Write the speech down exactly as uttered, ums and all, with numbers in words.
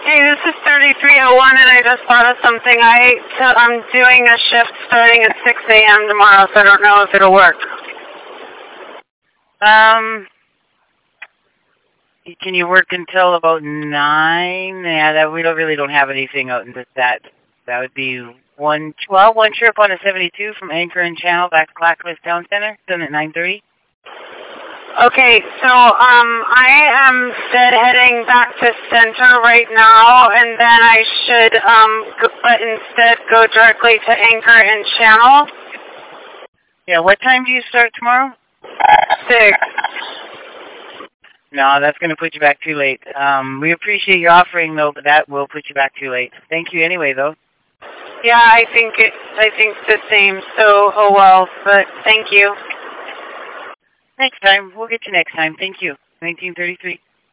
Hey, this is thirty-three oh one, and I just thought of something. I, so I'm doing a shift starting at six a m tomorrow, so I don't know if it'll work. Um, can you work until about nine? Yeah, that we don't really don't have anything out into that. That would be one twelve, one trip on a seventy-two from Anchor and Channel back to Clackamas Town Center, done at nine thirty. Okay, so um, I am instead heading back to Center right now, and then I should um, go, but instead go directly to Anchor and Channel. Yeah, what time do you start tomorrow? Six. No, that's going to put you back too late. Um, we appreciate your offering, though, but that will put you back too late. Thank you anyway, though. Yeah, I think it. I think the same. So, oh well. But thank you. Next time. We'll get you next time. Thank you. nineteen thirty-three.